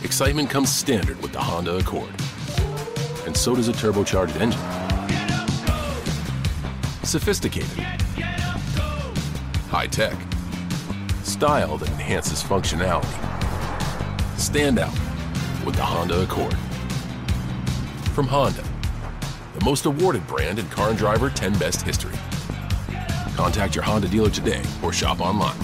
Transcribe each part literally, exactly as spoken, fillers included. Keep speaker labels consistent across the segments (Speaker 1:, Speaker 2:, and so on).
Speaker 1: Excitement comes standard with the Honda Accord. And so does a turbocharged engine. Sophisticated. High-tech. Style that enhances functionality. Stand out with the Honda Accord. From Honda, the most awarded brand in Car and Driver ten Best history. Contact your Honda dealer today or shop online.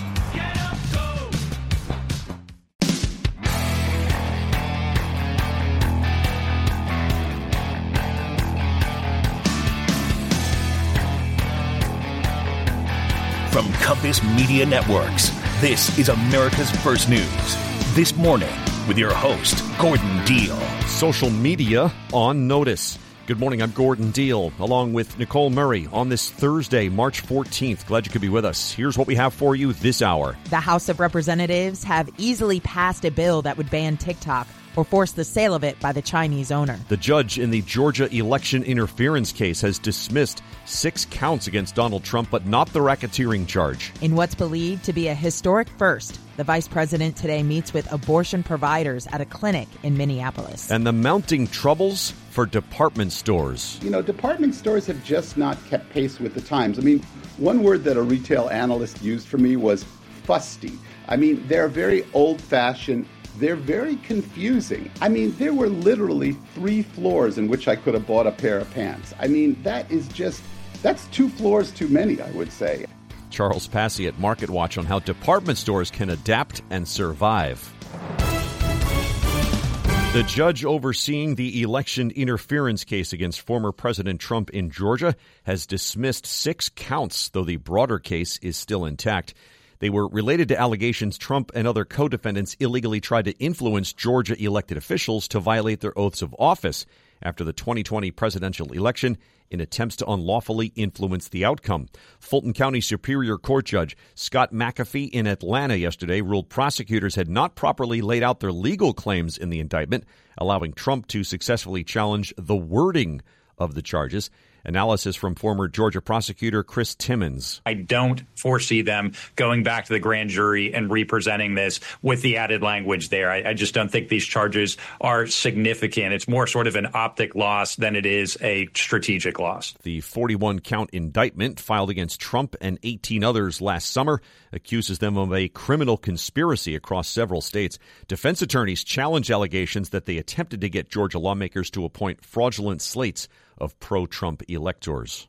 Speaker 2: From Compass Media Networks, this is America's First News. This morning with your host, Gordon Deal.
Speaker 3: Social media on notice. Good morning, I'm Gordon Deal, along with Nicole Murray on this Thursday, March fourteenth. Glad you could be with us. Here's what we have for you this hour.
Speaker 4: The House of Representatives have easily passed a bill that would ban TikTok or force the sale of it by the Chinese owner.
Speaker 3: The judge in the Georgia election interference case has dismissed six counts against Donald Trump, but not the racketeering charge.
Speaker 4: In what's believed to be a historic first, the vice president today meets with abortion providers at a clinic in Minneapolis.
Speaker 3: And the mounting troubles for department stores.
Speaker 5: You know, department stores have just not kept pace with the times. I mean, one word that a retail analyst used for me was fusty. I mean, they're very old-fashioned. They're very confusing. I mean, there were literally three floors in which I could have bought a pair of pants. I mean, that is just, that's two floors too many, I would say.
Speaker 3: Charles Passy at Market Watch on how department stores can adapt and survive. The judge overseeing the election interference case against former President Trump in Georgia has dismissed six counts, though the broader case is still intact. They were related to allegations Trump and other co-defendants illegally tried to influence Georgia elected officials to violate their oaths of office after the twenty twenty presidential election in attempts to unlawfully influence the outcome. Fulton County Superior Court Judge Scott McAfee in Atlanta yesterday ruled prosecutors had not properly laid out their legal claims in the indictment, allowing Trump to successfully challenge the wording of the charges. Analysis from former Georgia prosecutor Chris Timmons.
Speaker 6: I don't foresee them going back to the grand jury and representing this with the added language there. I, I just don't think these charges are significant. It's more sort of an optic loss than it is a strategic loss.
Speaker 3: The forty-one count indictment filed against Trump and eighteen others last summer accuses them of a criminal conspiracy across several states. Defense attorneys challenge allegations that they attempted to get Georgia lawmakers to appoint fraudulent slates of pro-Trump electors.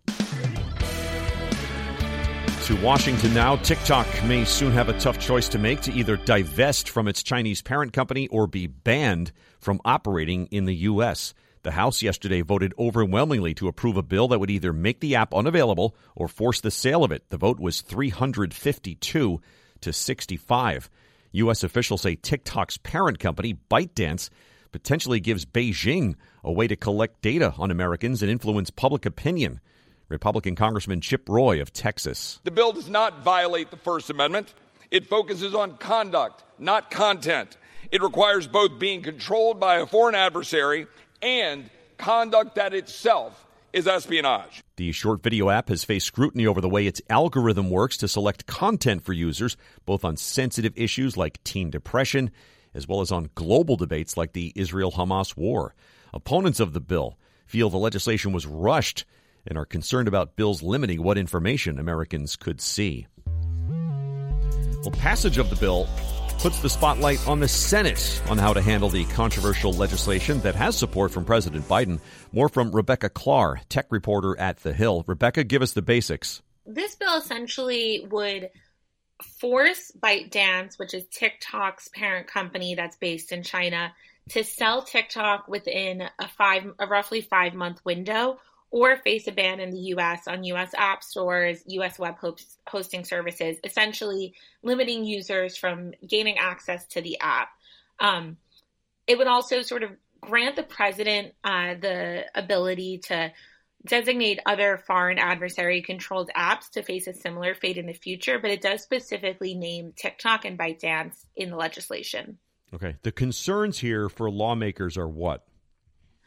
Speaker 3: To Washington now, TikTok may soon have a tough choice to make to either divest from its Chinese parent company or be banned from operating in the U S. The House yesterday voted overwhelmingly to approve a bill that would either make the app unavailable or force the sale of it. The vote was three hundred fifty-two to sixty-five. U S officials say TikTok's parent company, ByteDance, potentially gives Beijing a way to collect data on Americans and influence public opinion. Republican Congressman Chip Roy of Texas.
Speaker 7: The bill does not violate the First Amendment. It focuses on conduct, not content. It requires both being controlled by a foreign adversary and conduct that itself is espionage.
Speaker 3: The short video app has faced scrutiny over the way its algorithm works to select content for users, both on sensitive issues like teen depression, as well as on global debates like the Israel-Hamas war. Opponents of the bill feel the legislation was rushed and are concerned about bills limiting what information Americans could see. Well, passage of the bill puts the spotlight on the Senate on how to handle the controversial legislation that has support from President Biden. More from Rebecca Klar, tech reporter at The Hill. Rebecca, give us the basics.
Speaker 8: This bill essentially would force ByteDance, which is TikTok's parent company that's based in China, to sell TikTok within a five, a roughly five month window, or face a ban in the U S on U S app stores, U S web host, hosting services, essentially limiting users from gaining access to the app. Um, it would also sort of grant the president uh, the ability to designate other foreign adversary-controlled apps to face a similar fate in the future, but it does specifically name TikTok and ByteDance in the legislation.
Speaker 3: Okay. The concerns here for lawmakers are what?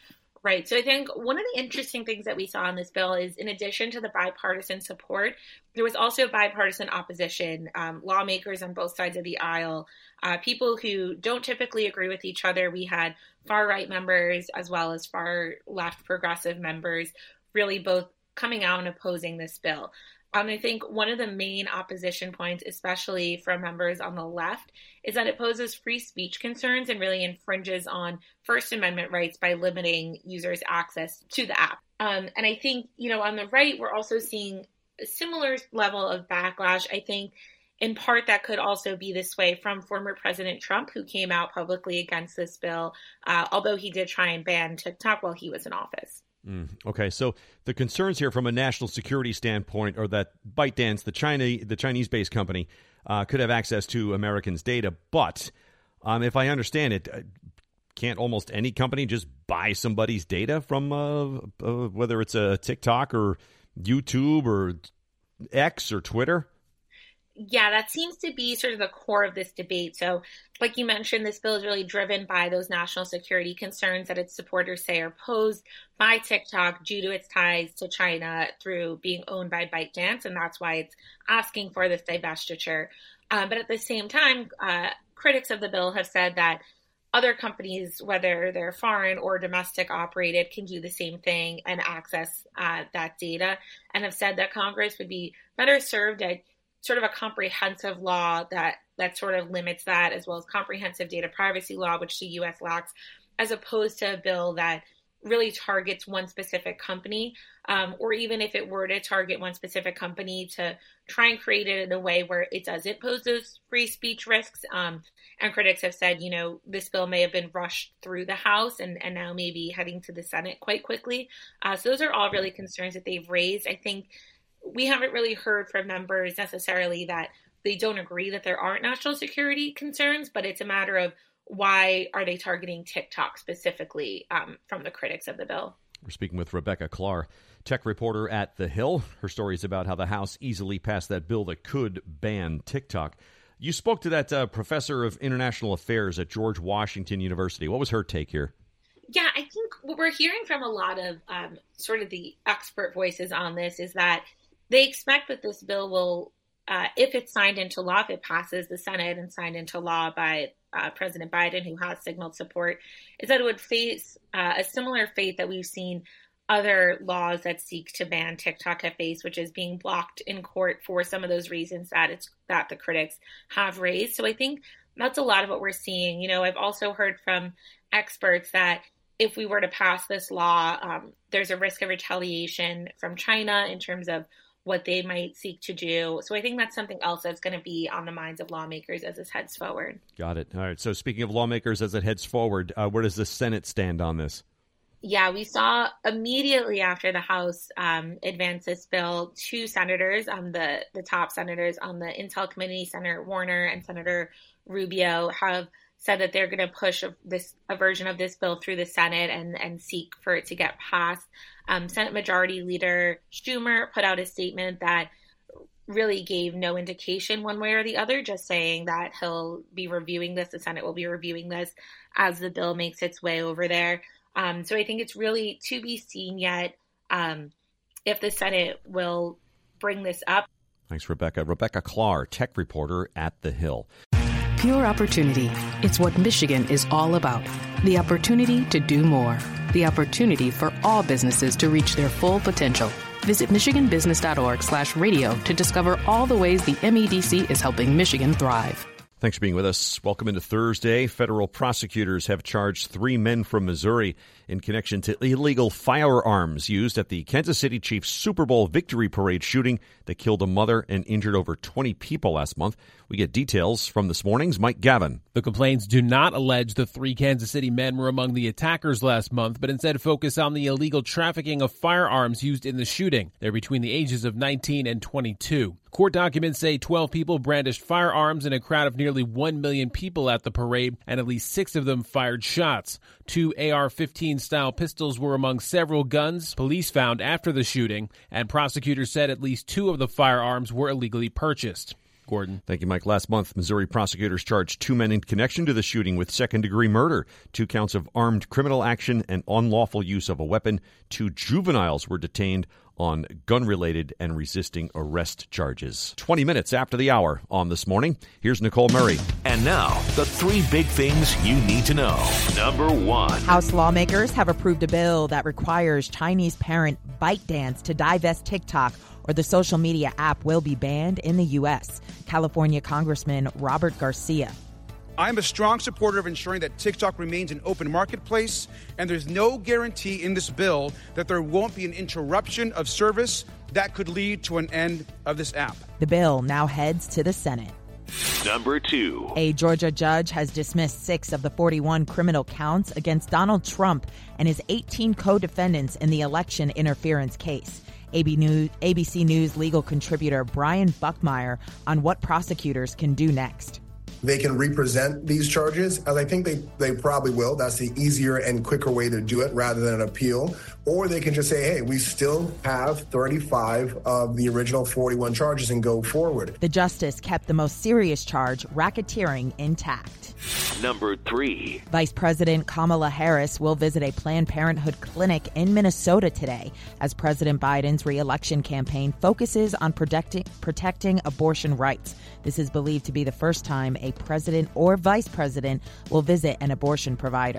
Speaker 8: Right. So I think one of the interesting things that we saw in this bill is, in addition to the bipartisan support, there was also bipartisan opposition, um, lawmakers on both sides of the aisle, uh, people who don't typically agree with each other. We had far-right members as well as far-left progressive members really both coming out and opposing this bill. Um, I think one of the main opposition points, especially from members on the left, is that it poses free speech concerns and really infringes on First Amendment rights by limiting users' access to the app. Um, and I think, you know, on the right, we're also seeing a similar level of backlash. I think in part that could also be this way from former President Trump, who came out publicly against this bill, uh, although he did try and ban TikTok while he was in office.
Speaker 3: Mm, okay, so the concerns here from a national security standpoint are that ByteDance, the China, the Chinese-based company, uh, could have access to Americans' data. But um, if I understand it, uh, can't almost any company just buy somebody's data from uh, uh, whether it's a TikTok or YouTube or X or Twitter?
Speaker 8: Yeah, that seems to be sort of the core of this debate. So, like you mentioned, this bill is really driven by those national security concerns that its supporters say are posed by TikTok due to its ties to China through being owned by ByteDance, and that's why it's asking for this divestiture. Um, but at the same time, uh, critics of the bill have said that other companies, whether they're foreign or domestic operated, can do the same thing and access uh, that data, and have said that Congress would be better served at sort of a comprehensive law that that sort of limits that, as well as comprehensive data privacy law, which the U S lacks, as opposed to a bill that really targets one specific company, um, or even if it were to target one specific company, to try and create it in a way where it doesn't pose those free speech risks. Um, and critics have said, you know, this bill may have been rushed through the House and, and now maybe heading to the Senate quite quickly. Uh, so those are all really concerns that they've raised. I think we haven't really heard from members necessarily that they don't agree that there aren't national security concerns, but it's a matter of why are they targeting TikTok specifically um, from the critics of the bill.
Speaker 3: We're speaking with Rebecca Klar, tech reporter at The Hill. Her story is about how the House easily passed that bill that could ban TikTok. You spoke to that uh, professor of international affairs at George Washington University. What was her take here?
Speaker 8: Yeah, I think what we're hearing from a lot of um, sort of the expert voices on this is that they expect that this bill will, uh, if it's signed into law, if it passes the Senate and signed into law by uh, President Biden, who has signaled support, is that it would face uh, a similar fate that we've seen other laws that seek to ban TikTok have faced, which is being blocked in court for some of those reasons that it's that the critics have raised. So I think that's a lot of what we're seeing. You know, I've also heard from experts that if we were to pass this law, um, there's a risk of retaliation from China in terms of what they might seek to do. So I think that's something else that's going to be on the minds of lawmakers as this heads forward.
Speaker 3: Got it. All right. So speaking of lawmakers as it heads forward, uh, where does the Senate stand on this?
Speaker 8: Yeah, we saw immediately after the House um, advanced this bill, two senators, um, the, the top senators on the Intel Committee, Senator Warner and Senator Rubio, have said that they're going to push a, this a version of this bill through the Senate and, and seek for it to get passed. Um, Senate Majority Leader Schumer put out a statement that really gave no indication one way or the other, just saying that he'll be reviewing this. The Senate will be reviewing this as the bill makes its way over there. Um, so I think it's really to be seen yet um, if the Senate will bring this up.
Speaker 3: Thanks, Rebecca. Rebecca Klar, tech reporter at The Hill.
Speaker 9: Pure opportunity. It's what Michigan is all about. The opportunity to do more. The opportunity for all businesses to reach their full potential. Visit michiganbusiness.org slash radio to discover all the ways the M E D C is helping Michigan thrive.
Speaker 3: Thanks for being with us. Welcome into Thursday. Federal prosecutors have charged three men from Missouri in connection to illegal firearms used at the Kansas City Chiefs Super Bowl victory parade shooting that killed a mother and injured over twenty people last month. We get details from this morning's Mike Gavin.
Speaker 10: The complaints do not allege the three Kansas City men were among the attackers last month, but instead focus on the illegal trafficking of firearms used in the shooting. They're between the ages of nineteen and twenty-two. Court documents say twelve people brandished firearms in a crowd of nearly one million people at the parade, and at least six of them fired shots. Two A R fifteen style pistols were among several guns police found after the shooting, and prosecutors said at least two of the firearms were illegally purchased. Gordon.
Speaker 3: Thank you, Mike. Last month, Missouri prosecutors charged two men in connection to the shooting with second-degree murder, two counts of armed criminal action, and unlawful use of a weapon. Two juveniles were detained on gun-related and resisting arrest charges. twenty minutes after the hour on This Morning, here's Nicole Murray.
Speaker 2: And now, the three big things you need to know. Number one.
Speaker 4: House lawmakers have approved a bill that requires Chinese parent ByteDance to divest TikTok, or the social media app will be banned in the U S. California Congressman Robert Garcia.
Speaker 11: I'm a strong supporter of ensuring that TikTok remains an open marketplace, and there's no guarantee in this bill that there won't be an interruption of service that could lead to an end of this app.
Speaker 4: The bill now heads to the Senate.
Speaker 2: Number two.
Speaker 4: A Georgia judge has dismissed six of the forty-one criminal counts against Donald Trump and his eighteen co-defendants in the election interference case. A B News, A B C News legal contributor Brian Buckmeyer on what prosecutors can do next.
Speaker 12: They can represent these charges, as I think they, they probably will. That's the easier and quicker way to do it rather than an appeal. Or they can just say, hey, we still have thirty-five of the original forty-one charges and go forward.
Speaker 4: The justice kept the most serious charge, racketeering, intact.
Speaker 2: Number three.
Speaker 4: Vice President Kamala Harris will visit a Planned Parenthood clinic in Minnesota today as President Biden's re-election campaign focuses on protecting, protecting abortion rights. This is believed to be the first time a president or vice president will visit an abortion provider.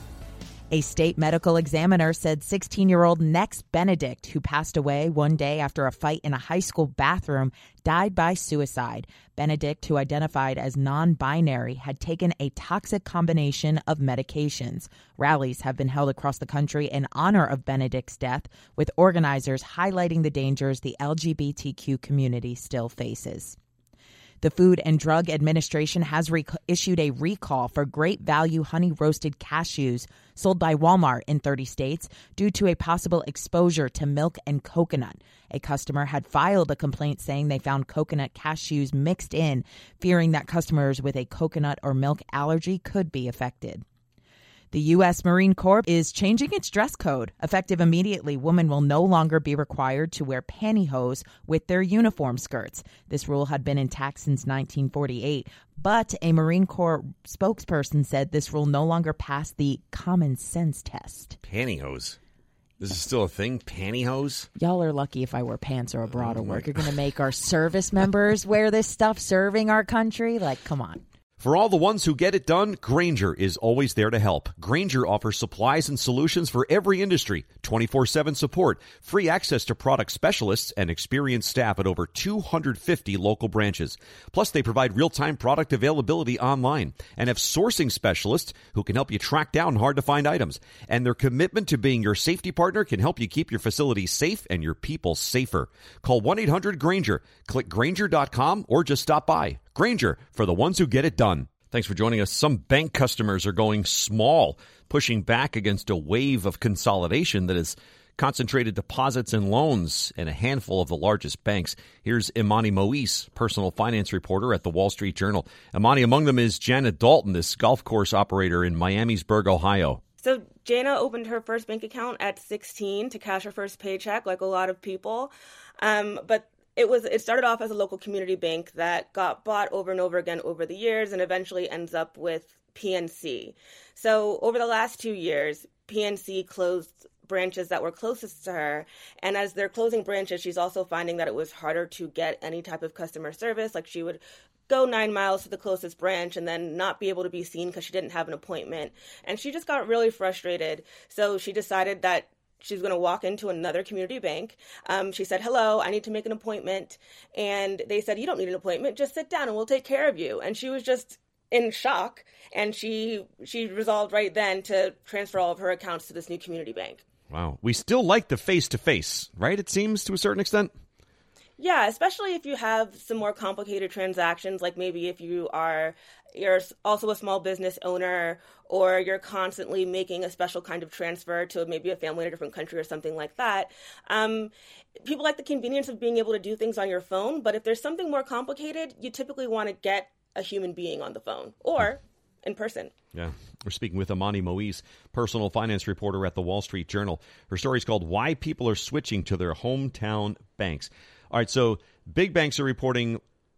Speaker 4: A state medical examiner said sixteen-year-old Nex Benedict, who passed away one day after a fight in a high school bathroom, died by suicide. Benedict, who identified as non-binary, had taken a toxic combination of medications. Rallies have been held across the country in honor of Benedict's death, with organizers highlighting the dangers the L G B T Q community still faces. The Food and Drug Administration has rec- issued a recall for Great Value honey roasted cashews sold by Walmart in thirty states due to a possible exposure to milk and coconut. A customer had filed a complaint saying they found coconut cashews mixed in, fearing that customers with a coconut or milk allergy could be affected. The U S Marine Corps is changing its dress code. Effective immediately, women will no longer be required to wear pantyhose with their uniform skirts. This rule had been intact since nineteen forty-eight, but a Marine Corps spokesperson said this rule no longer passed the common sense test.
Speaker 3: Pantyhose? This is still a thing? Pantyhose?
Speaker 4: Y'all are lucky if I wear pants or a bra to work. You're going to make our service members wear this stuff serving our country? Like, come on.
Speaker 3: For all the ones who get it done, Grainger is always there to help. Grainger offers supplies and solutions for every industry, twenty-four seven support, free access to product specialists, and experienced staff at over two hundred fifty local branches. Plus, they provide real-time product availability online and have sourcing specialists who can help you track down hard-to-find items. And their commitment to being your safety partner can help you keep your facility safe and your people safer. Call one eight hundred Grainger, click Grainger dot com, or just stop by. Grainger, for the ones who get it done. Thanks for joining us. Some bank customers are going small, pushing back against a wave of consolidation that has concentrated deposits and loans in a handful of the largest banks. Here's Imani Moise, personal finance reporter at the Wall Street Journal. Imani, among them is Janet Dalton, this golf course operator in Miamisburg, Ohio.
Speaker 13: So Jana opened her first bank account at sixteen to cash her first paycheck, like a lot of people. Um, but It was. It started off as a local community bank that got bought over and over again over the years and eventually ends up with P N C. So over the last two years, P N C closed branches that were closest to her. And as they're closing branches, she's also finding that it was harder to get any type of customer service. Like she would go nine miles to the closest branch and then not be able to be seen because she didn't have an appointment. And she just got really frustrated. So she decided that she's going to walk into another community bank. Um, she said, hello, I need to make an appointment. And they said, you don't need an appointment. Just sit down and we'll take care of you. And she was just in shock. And she she resolved right then to transfer all of her accounts to this new community bank.
Speaker 3: Wow. We still like the face-to-face, right? It seems to a certain extent.
Speaker 13: Yeah, especially if you have some more complicated transactions, like maybe if you are you're also a small business owner or you're constantly making a special kind of transfer to maybe a family in a different country or something like that. Um, people like the convenience of being able to do things on your phone, but if there's something more complicated, you typically want to get a human being on the phone or in person.
Speaker 3: Yeah. We're speaking with Imani Moise, personal finance reporter at the Wall Street Journal. Her story is called Why People Are Switching to Their Hometown Banks. All right, so big banks are reporting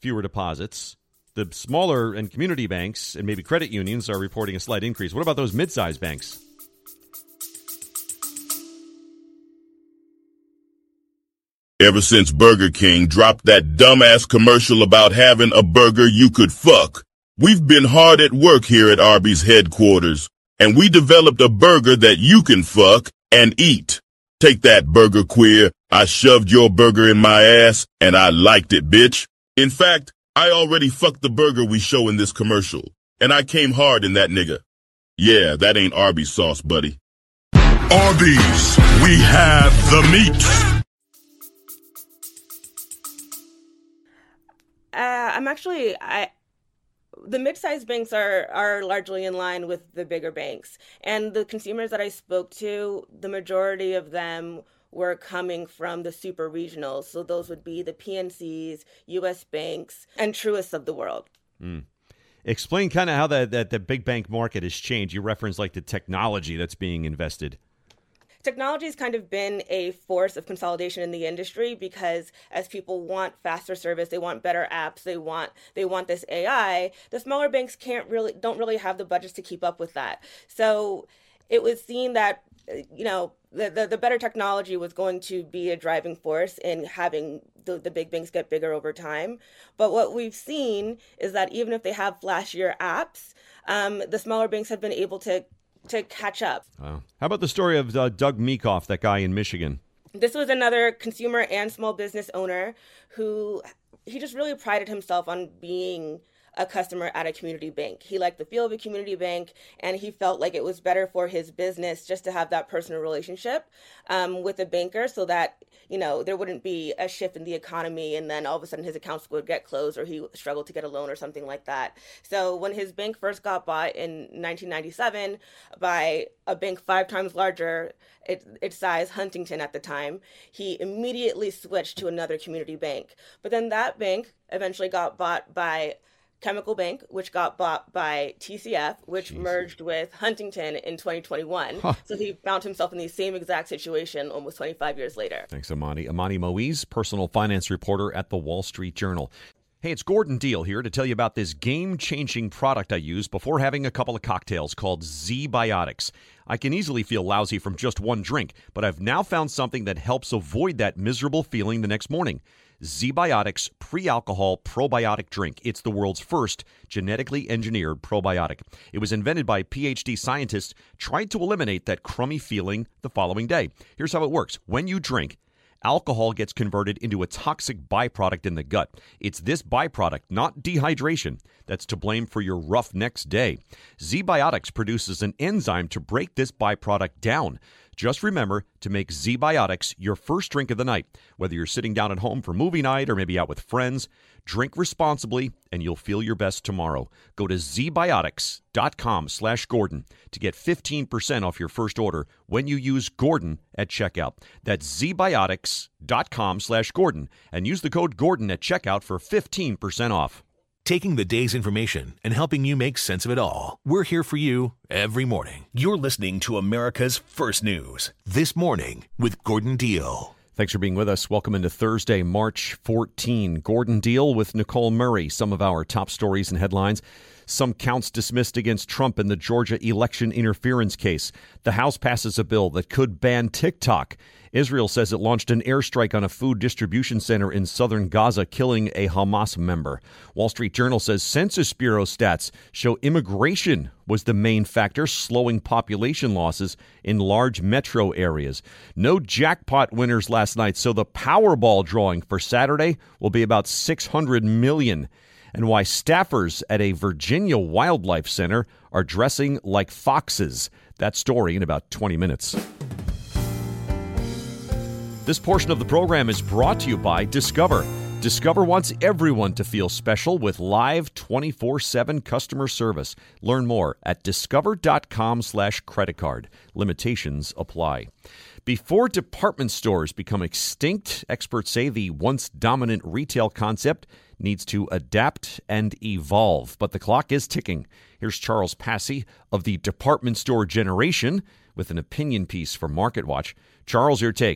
Speaker 3: fewer deposits. The smaller and community banks and maybe credit unions are reporting a slight increase. What about those mid-sized banks?
Speaker 14: Ever since Burger King dropped that dumbass commercial about having a burger you could fuck, we've been hard at work here at Arby's headquarters, and we developed a burger that you can fuck and eat. Take that, burger queer. I shoved your burger in my ass, and I liked it, bitch. In fact, I already fucked the burger we show in this commercial, and I came hard in that nigga. Yeah, that ain't Arby's sauce, buddy.
Speaker 15: Arby's, we have the meat.
Speaker 13: Uh, I'm actually, I, the mid-sized banks are, are largely in line with the bigger banks. And the consumers that I spoke to, the majority of them were coming from the super regionals. So those would be the P N Cs, U S banks, and Truists of the world.
Speaker 3: Mm. Explain kind of how that, that the big bank market has changed. You referenced like the technology that's being invested.
Speaker 13: Technology has kind of been a force of consolidation in the industry because as people want faster service, they want better apps, they want they want this A I, the smaller banks can't really don't really have the budgets to keep up with that. So it was seen that, you know, the, the, the better technology was going to be a driving force in having the, the big banks get bigger over time. But what we've seen is that even if they have flashier apps, um, the smaller banks have been able to to catch up.
Speaker 3: Wow. How about the story of uh, Doug Meekoff, that guy in Michigan?
Speaker 13: This was another consumer and small business owner who he just really prided himself on being a customer at a community bank. He liked the feel of a community bank, and he felt like it was better for his business just to have that personal relationship um, with a banker so that, you know, there wouldn't be a shift in the economy and then all of a sudden his accounts would get closed or he struggled to get a loan or something like that. So when his bank first got bought in nineteen ninety-seven by a bank five times larger, it, its size, Huntington at the time, he immediately switched to another community bank. But then that bank eventually got bought by Chemical Bank, which got bought by T C F, which Jeez. merged with Huntington in twenty twenty-one. Huh. So he found himself in the same exact situation almost twenty-five years later.
Speaker 3: Thanks, Amani. Amani Moise, personal finance reporter at the Wall Street Journal. Hey, it's Gordon Deal here to tell you about this game-changing product I use before having a couple of cocktails called ZBiotics. I can easily feel lousy from just one drink, but I've now found something that helps avoid that miserable feeling the next morning. ZBiotics Pre-Alcohol Probiotic Drink. It's the world's first genetically engineered probiotic. It was invented by P H D scientists trying to eliminate that crummy feeling the following day. Here's how it works. When you drink, alcohol gets converted into a toxic byproduct in the gut. It's this byproduct, not dehydration, that's to blame for your rough next day. ZBiotics produces an enzyme to break this byproduct down. Just remember to make ZBiotics your first drink of the night. Whether you're sitting down at home for movie night or maybe out with friends, drink responsibly and you'll feel your best tomorrow. Go to zbiotics.com slash Gordon to get fifteen percent off your first order when you use Gordon at checkout. That's zbiotics.com slash Gordon and use the code Gordon at checkout for fifteen percent off.
Speaker 2: Taking the day's information and helping you make sense of it all. We're here for you every morning. You're listening to America's First News. This Morning with Gordon Deal.
Speaker 3: Thanks for being with us. Welcome into Thursday, March fourteenth. Gordon Deal with Nicole Murray. Some of our top stories and headlines. Some counts dismissed against Trump in the Georgia election interference case. The House passes a bill that could ban TikTok. Israel says it launched an airstrike on a food distribution center in southern Gaza, killing a Hamas member. Wall Street Journal says Census Bureau stats show immigration was the main factor, slowing population losses in large metro areas. No jackpot winners last night, so the Powerball drawing for Saturday will be about six hundred million dollars. And why staffers at a Virginia wildlife center are dressing like foxes. That story in about twenty minutes. This portion of the program is brought to you by Discover. Discover wants everyone to feel special with live twenty-four seven customer service. Learn more at discover.com slash credit card. Limitations apply. Before department stores become extinct, experts say the once dominant retail concept needs to adapt and evolve. But the clock is ticking. Here's Charles Passy of the Department Store Generation with an opinion piece for MarketWatch. Charles, your take.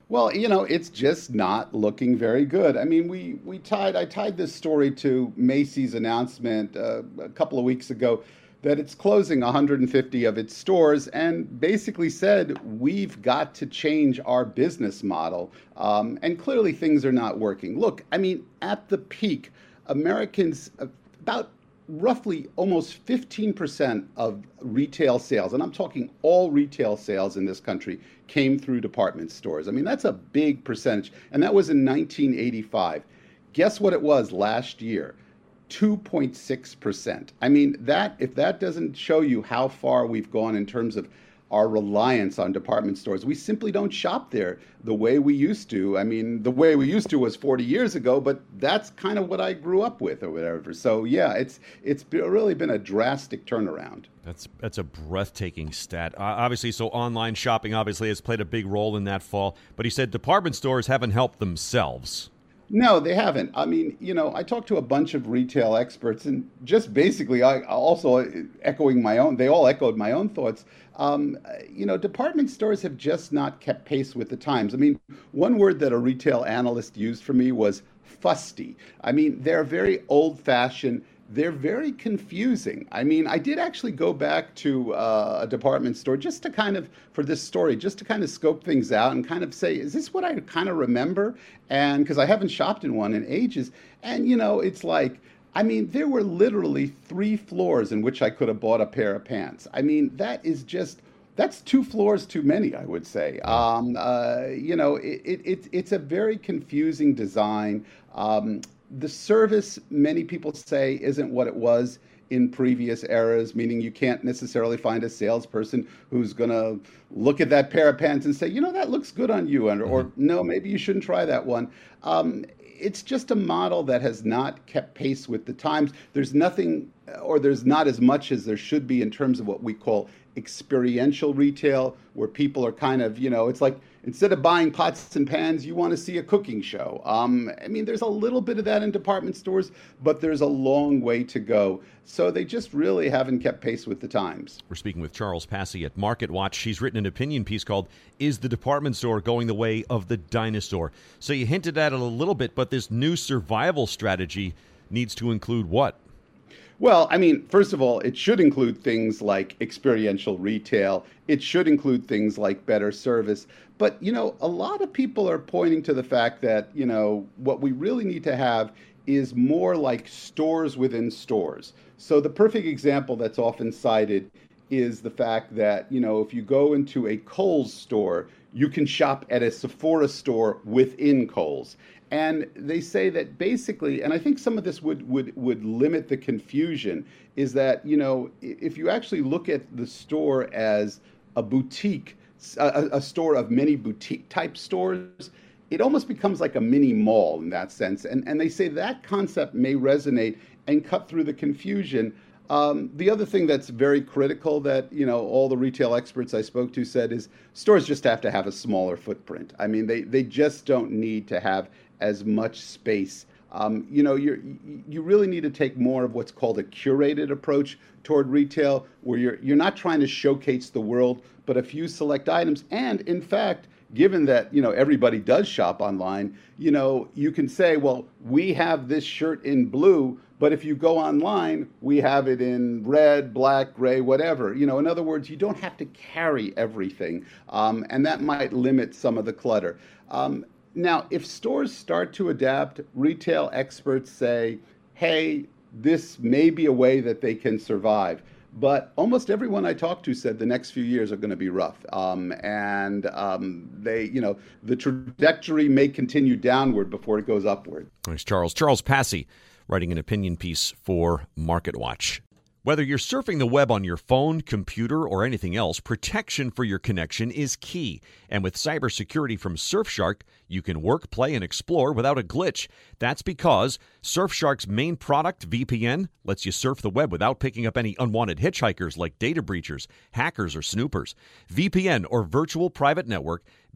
Speaker 5: Well, you know, it's just not looking very good. I mean, we, we tied, I tied this story to Macy's announcement uh, a couple of weeks ago that it's closing one hundred fifty of its stores and basically said, we've got to change our business model. Um, and clearly things are not working. Look, I mean, at the peak, Americans, about roughly almost fifteen percent of retail sales, and I'm talking all retail sales in this country, came through department stores. I mean, that's a big percentage, and that was in nineteen eighty-five. Guess what it was last year? two point six percent. I mean, that if that doesn't show you how far we've gone in terms of our reliance on department stores, we simply don't shop there the way we used to. I mean, the way we used to was forty years ago, but that's kind of what I grew up with or whatever. So yeah, it's it's really been a drastic turnaround.
Speaker 3: That's that's a breathtaking stat. Uh, obviously, so online shopping obviously has played a big role in that fall, but he said department stores haven't helped themselves.
Speaker 5: No, they haven't. I mean, you know, I talked to a bunch of retail experts, and just basically, I also echoing my own, they all echoed my own thoughts. Um, you know, department stores have just not kept pace with the times. I mean, one word that a retail analyst used for me was fusty. I mean, they're very old-fashioned. They're very confusing. I mean, I did actually go back to uh, a department store just to kind of, for this story, just to kind of scope things out and kind of say, is this what I kind of remember? And because I haven't shopped in one in ages. And, you know, it's like, I mean, there were literally three floors in which I could have bought a pair of pants. I mean, that is just, that's two floors too many, I would say. Um, uh, you know, it, it, it, it's a very confusing design. Um, The service, many people say, isn't what it was in previous eras, meaning you can't necessarily find a salesperson who's going to look at that pair of pants and say, you know, that looks good on you, or, or no, maybe you shouldn't try that one. Um, it's just a model that has not kept pace with the times. There's nothing, or there's not as much as there should be in terms of what we call experiential retail, where people are kind of, you know, it's like instead of buying pots and pans, you want to see a cooking show. Um, I mean, there's a little bit of that in department stores, but there's a long way to go. So they just really haven't kept pace with the times.
Speaker 3: We're speaking with Charles Passy at Market Watch. She's written an opinion piece called Is the Department Store Going the Way of the Dinosaur? So you hinted at it a little bit, but this new survival strategy needs to include what?
Speaker 5: Well, I mean, first of all, it should include things like experiential retail. It should include things like better service. But, you know, a lot of people are pointing to the fact that, you know, what we really need to have is more like stores within stores. So the perfect example that's often cited is the fact that, you know, if you go into a Kohl's store, you can shop at a Sephora store within Kohl's. And they say that basically, and I think some of this would, would, would limit the confusion, is that, you know, if you actually look at the store as a boutique, a, a store of many boutique type stores, it almost becomes like a mini mall in that sense. And, and they say that concept may resonate and cut through the confusion. Um, the other thing that's very critical that, you know, all the retail experts I spoke to said is stores just have to have a smaller footprint. I mean, they, they just don't need to have as much space. Um, you know, you're, you really need to take more of what's called a curated approach toward retail, where you're you're not trying to showcase the world, but a few select items. And in fact, given that, you know, everybody does shop online, you know, you can say, well, we have this shirt in blue, but if you go online, we have it in red, black, gray, whatever. You know, in other words, you don't have to carry everything, um, and that might limit some of the clutter. Um, Now, if stores start to adapt, retail experts say, hey, this may be a way that they can survive. But almost everyone I talked to said the next few years are going to be rough. Um, and um, they, you know, the trajectory may continue downward before it goes upward.
Speaker 3: Thanks, Charles. Charles Passy, writing an opinion piece for Market Watch. Whether you're surfing the web on your phone, computer, or anything else, protection for your connection is key. And with cybersecurity from Surfshark, you can work, play, and explore without a glitch. That's because Surfshark's main product, V P N, lets you surf the web without picking up any unwanted hitchhikers like data breachers, hackers, or snoopers. V P N, or Virtual Private Network,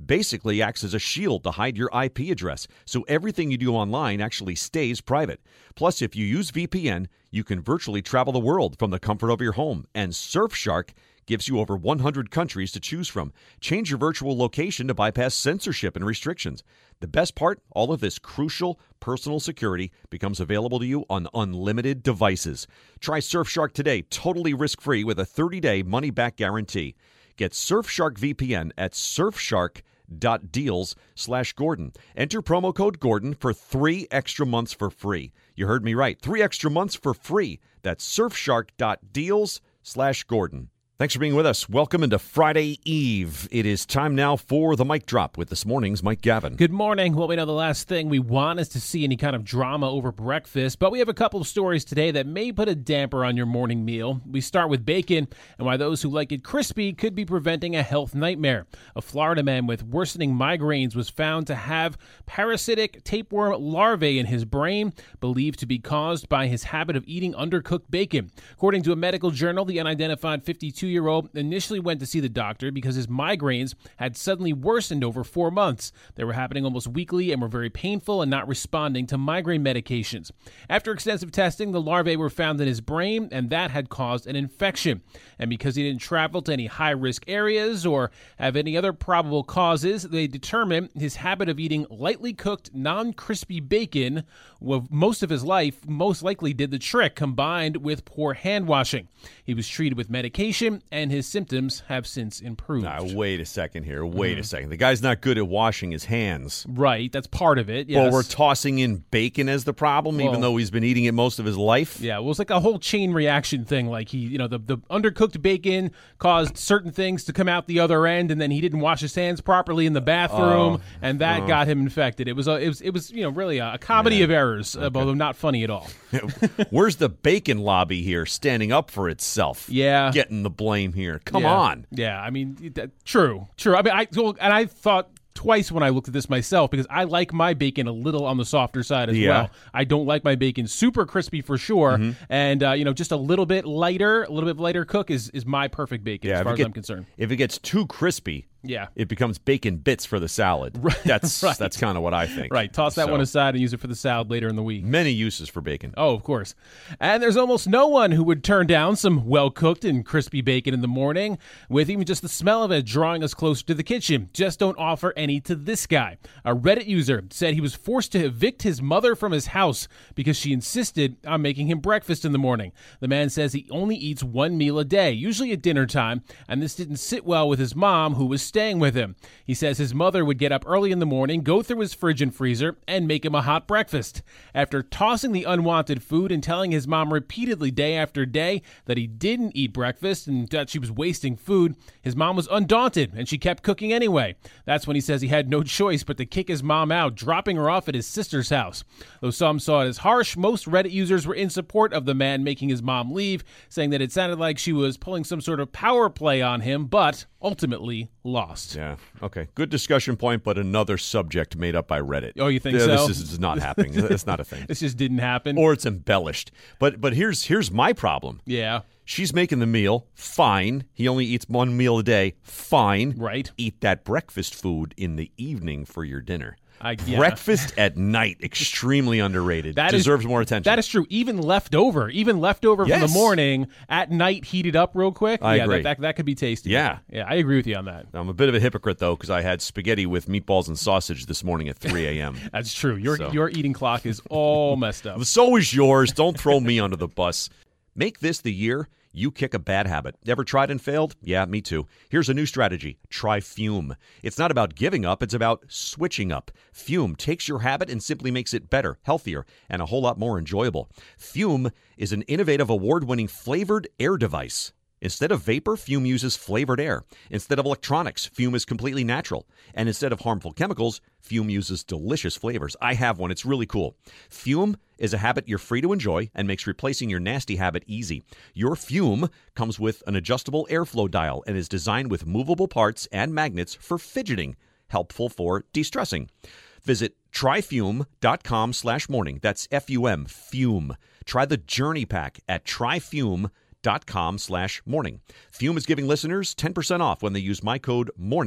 Speaker 3: basically acts as a shield to hide your I P address, so everything you do online actually stays private. Plus, if you use V P N, you can virtually travel the world from the comfort of your home, and Surfshark gives you over one hundred countries to choose from. Change your virtual location to bypass censorship and restrictions. The best part, all of this crucial personal security becomes available to you on unlimited devices. Try Surfshark today, totally risk-free with a thirty-day money-back guarantee. Get Surfshark V P N at surfshark.deals slash Gordon. Enter promo code Gordon for three extra months for free. You heard me right. Three extra months for free. That's surfshark.deals slash Gordon. Thanks for being with us. Welcome into Friday Eve. It is time now for the Mic Drop with this morning's Mike Gavin.
Speaker 10: Good morning. Well, we know the last thing we want is to see any kind of drama over breakfast, but we have a couple of stories today that may put a damper on your morning meal. We start with bacon and why those who like it crispy could be preventing a health nightmare. A Florida man with worsening migraines was found to have parasitic tapeworm larvae in his brain, believed to be caused by his habit of eating undercooked bacon. According to a medical journal, the unidentified fifty-two-year-old initially went to see the doctor because his migraines had suddenly worsened over four months. They were happening almost weekly and were very painful and not responding to migraine medications. After extensive testing, the larvae were found in his brain, and that had caused an infection. And because he didn't travel to any high-risk areas or have any other probable causes, they determined his habit of eating lightly cooked, non-crispy bacon well, most of his life most likely did the trick, combined with poor hand washing. He was treated with medication, and his symptoms have since improved.
Speaker 3: Now, wait a second here. Wait
Speaker 10: Mhm.
Speaker 3: a second. The guy's not good at washing his hands.
Speaker 10: Right, that's part of it, yes.
Speaker 3: Well, we're tossing in bacon as the problem,
Speaker 10: Well,
Speaker 3: even though he's been eating it most of his life.
Speaker 10: Yeah, well, it's like a whole chain reaction thing. Like he, you know, the, the undercooked bacon caused certain things to come out the other end, and then he didn't wash his hands properly in the bathroom,
Speaker 3: Oh.
Speaker 10: and that
Speaker 3: Oh.
Speaker 10: got him infected. It was, a, it was, it was, you know, really a, a comedy
Speaker 3: Yeah.
Speaker 10: of errors,
Speaker 3: Okay.
Speaker 10: uh, although not funny at all.
Speaker 3: Where's the bacon lobby here standing up for itself?
Speaker 10: Yeah.
Speaker 3: Getting the blame here. Come
Speaker 10: Yeah.
Speaker 3: on.
Speaker 10: Yeah, I mean, that, true, true. I mean, I well, and I thought twice when I looked at this myself because I like my bacon a little on the softer side as
Speaker 3: Yeah.
Speaker 10: well. I don't like my bacon super crispy for sure,
Speaker 3: Mhm.
Speaker 10: and uh, you know, just a little bit lighter, a little bit lighter cook is is my perfect bacon
Speaker 3: Yeah,
Speaker 10: as
Speaker 3: if
Speaker 10: far
Speaker 3: it
Speaker 10: as
Speaker 3: get-
Speaker 10: I'm concerned.
Speaker 3: If it gets too crispy,
Speaker 10: Yeah.
Speaker 3: it becomes bacon bits for the salad. That's
Speaker 10: Right.
Speaker 3: that's kind of what I think.
Speaker 10: Right, toss that
Speaker 3: So,
Speaker 10: one aside and use it for the salad later in the week.
Speaker 3: Many uses for bacon.
Speaker 10: Oh, of course. And there's almost no one who would turn down some well-cooked and crispy bacon in the morning, with even just the smell of it drawing us closer to the kitchen. Just don't offer any to this guy. A Reddit user said he was forced to evict his mother from his house because she insisted on making him breakfast in the morning. The man says he only eats one meal a day, usually at dinner time, and this didn't sit well with his mom, who was staying with him. He says his mother would get up early in the morning, go through his fridge and freezer, and make him a hot breakfast. After tossing the unwanted food and telling his mom repeatedly day after day that he didn't eat breakfast and that she was wasting food, his mom was undaunted, and she kept cooking anyway. That's when he says he had no choice but to kick his mom out, dropping her off at his sister's house. Though some saw it as harsh, most Reddit users were in support of the man making his mom leave, saying that it sounded like she was pulling some sort of power play on him, but ultimately lost.
Speaker 3: Yeah. Okay. Good discussion point, but another subject made up by Reddit.
Speaker 10: Oh, you think
Speaker 3: Yeah,
Speaker 10: so?
Speaker 3: This is not happening. It's not a thing.
Speaker 10: This just didn't happen.
Speaker 3: Or it's embellished. But but here's here's my problem.
Speaker 10: Yeah.
Speaker 3: She's making the meal. Fine. He only eats one meal a day. Fine.
Speaker 10: Right.
Speaker 3: Eat that breakfast food in the evening for your dinner.
Speaker 10: I, yeah.
Speaker 3: Breakfast at night, extremely underrated.
Speaker 10: That is-
Speaker 3: Deserves more attention.
Speaker 10: That is true. Even leftover, even leftover from
Speaker 3: Yes.
Speaker 10: the morning at night, heated up real quick.
Speaker 3: I
Speaker 10: yeah,
Speaker 3: agree.
Speaker 10: That, that that could be tasty.
Speaker 3: Yeah.
Speaker 10: yeah, I agree with you on that.
Speaker 3: I'm a bit of a hypocrite, though, because I had spaghetti with meatballs and sausage this morning at three a.m.
Speaker 10: That's true. Your
Speaker 3: So.
Speaker 10: your eating clock is all messed up.
Speaker 3: So is yours. Don't throw me under the bus. Make this the year you kick a bad habit. Ever tried and failed? Yeah, me too. Here's a new strategy. Try Fume. It's not about giving up. It's about switching up. Fume takes your habit and simply makes it better, healthier, and a whole lot more enjoyable. Fume is an innovative, award-winning flavored air device. Instead of vapor, Fume uses flavored air. Instead of electronics, Fume is completely natural. And instead of harmful chemicals, Fume uses delicious flavors. I have one. It's really cool. Fume is a habit you're free to enjoy and makes replacing your nasty habit easy. Your Fume comes with an adjustable airflow dial and is designed with movable parts and magnets for fidgeting, helpful for de-stressing. Visit tryfume.com slash morning. That's F U M, Fume. Try the Journey Pack at tryfume.com dot com slash morning. Fume is giving listeners ten percent off when they use my code MORNING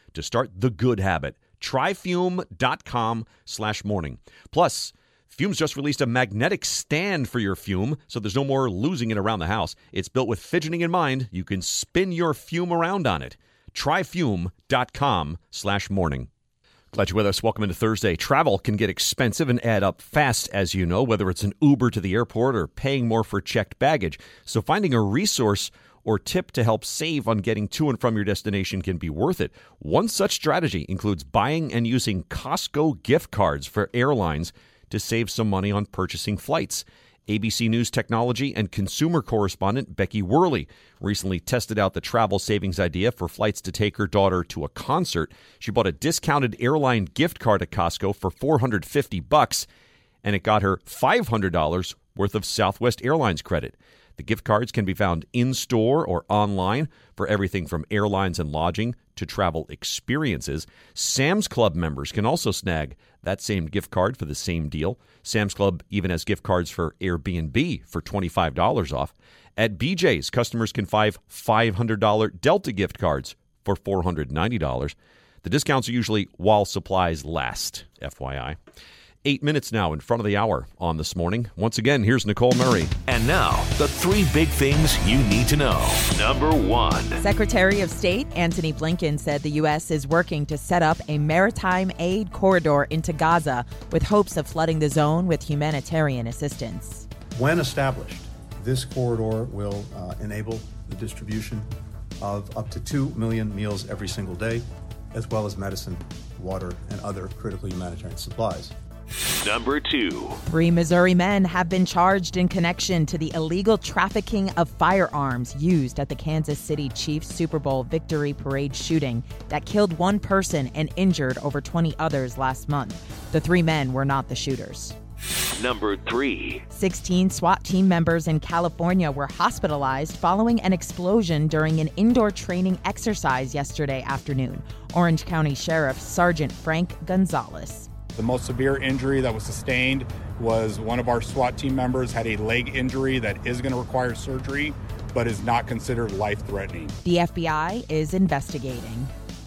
Speaker 3: to start the good habit. try fume dot com slash morning. Plus, Fume's just released a magnetic stand for your Fume, so there's no more losing it around the house. It's built with fidgeting in mind. You can spin your Fume around on it. try fume dot com slash morning. Glad you're with us. Welcome into Thursday. Travel can get expensive and add up fast, as you know, whether it's an Uber to the airport or paying more for checked baggage. So finding a resource or tip to help save on getting to and from your destination can be worth it. One such strategy includes buying and using Costco gift cards for airlines to save some money on purchasing flights. A B C News technology and consumer correspondent Becky Worley recently tested out the travel savings idea for flights to take her daughter to a concert. She bought a discounted airline gift card at Costco for four hundred fifty bucks, and it got her five hundred dollars worth of Southwest Airlines credit. The gift cards can be found in-store or online for everything from airlines and lodging to travel experiences. Sam's Club members can also snag that same gift card for the same deal. Sam's Club even has gift cards for Airbnb for twenty-five dollars off. At B J's, customers can find five hundred dollars Delta gift cards for four hundred ninety dollars. The discounts are usually while supplies last, F Y I. Eight minutes now in front of the hour on This Morning. Once again, here's Nicole Murray.
Speaker 2: And now, the three big things you need to know. Number one.
Speaker 4: Secretary of State Antony Blinken said the U S is working to set up a maritime aid corridor into Gaza with hopes of flooding the zone with humanitarian assistance.
Speaker 16: When established, this corridor will uh, enable the distribution of up to two million meals every single day, as well as medicine, water, and other critical humanitarian supplies.
Speaker 2: Number two.
Speaker 4: Three Missouri men have been charged in connection to the illegal trafficking of firearms used at the Kansas City Chiefs Super Bowl victory parade shooting that killed one person and injured over twenty others last month. The three men were not the shooters.
Speaker 2: Number three.
Speaker 4: sixteen SWAT team members in California were hospitalized following an explosion during an indoor training exercise yesterday afternoon. Orange County Sheriff Sergeant Frank Gonzalez.
Speaker 17: The most severe injury that was sustained was one of our SWAT team members had a leg injury that is going to require surgery, but is not considered life-threatening.
Speaker 4: The F B I is investigating.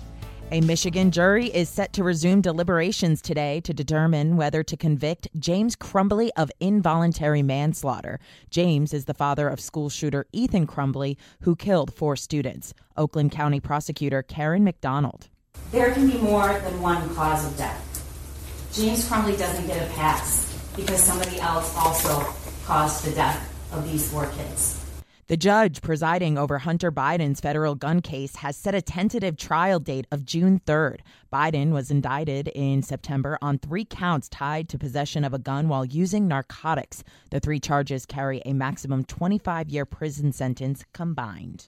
Speaker 4: A Michigan jury is set to resume deliberations today to determine whether to convict James Crumbley of involuntary manslaughter. James is the father of school shooter Ethan Crumbley, who killed four students. Oakland County prosecutor Karen McDonald.
Speaker 18: There can be more than one cause of death. James Crumbley doesn't get a pass because somebody else also caused the death of these four kids.
Speaker 4: The judge presiding over Hunter Biden's federal gun case has set a tentative trial date of June third. Biden was indicted in September on three counts tied to possession of a gun while using narcotics. The three charges carry a maximum twenty-five-year prison sentence combined.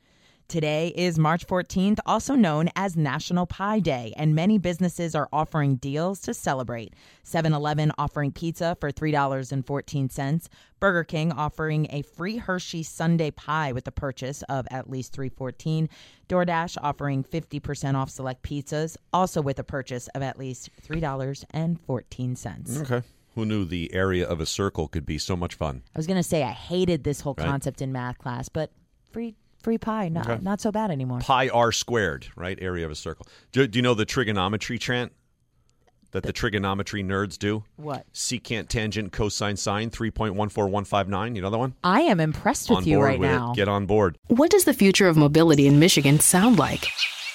Speaker 4: Today is March fourteenth, also known as National Pie Day, and many businesses are offering deals to celebrate. seven eleven offering pizza for three dollars and fourteen cents, Burger King offering a free Hershey Sundae pie with the purchase of at least three dollars and fourteen cents, DoorDash offering fifty percent off select pizzas, also with a purchase of at least three dollars and fourteen cents.
Speaker 3: Okay. Who knew the area of a circle could be so much fun?
Speaker 4: I was going to say I hated this whole
Speaker 3: Right.
Speaker 4: concept in math class, but free Free pie, not,
Speaker 3: Okay.
Speaker 4: not so bad anymore.
Speaker 3: Pi r squared, right? Area of a circle. Do, do you know the trigonometry chant that the, the trigonometry nerds do?
Speaker 4: What?
Speaker 3: Secant, tangent, cosine, sine, three point one four one five nine. You know that one?
Speaker 4: I am impressed with
Speaker 3: on
Speaker 4: you
Speaker 3: board
Speaker 4: right
Speaker 3: with
Speaker 4: now.
Speaker 3: It. Get on board.
Speaker 9: What does the future of mobility in Michigan sound like?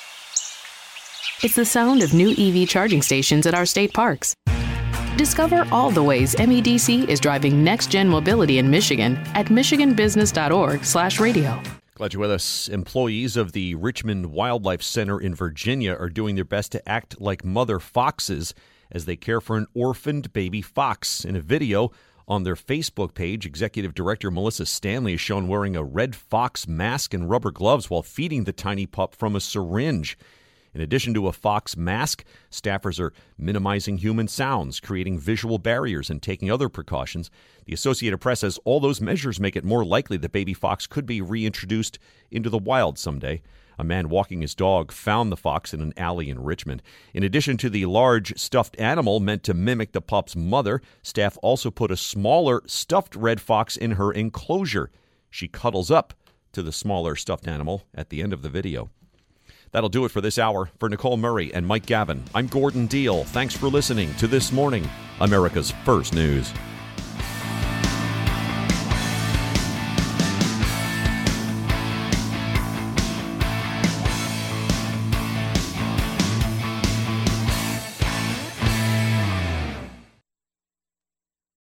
Speaker 9: It's the sound of new E V charging stations at our state parks. Discover all the ways M E D C is driving next-gen mobility in Michigan at michigan business dot org slash radio.
Speaker 3: Glad you're with us. Employees of the Richmond Wildlife Center in Virginia are doing their best to act like mother foxes as they care for an orphaned baby fox. In a video on their Facebook page, Executive Director Melissa Stanley is shown wearing a red fox mask and rubber gloves while feeding the tiny pup from a syringe. In addition to a fox mask, staffers are minimizing human sounds, creating visual barriers, and taking other precautions. The Associated Press says all those measures make it more likely that baby fox could be reintroduced into the wild someday. A man walking his dog found the fox in an alley in Richmond. In addition to the large stuffed animal meant to mimic the pup's mother, staff also put a smaller stuffed red fox in her enclosure. She cuddles up to the smaller stuffed animal at the end of the video. That'll do it for this hour. For Nicole Murray and Mike Gavin, I'm Gordon Deal. Thanks for listening to This Morning, America's First News.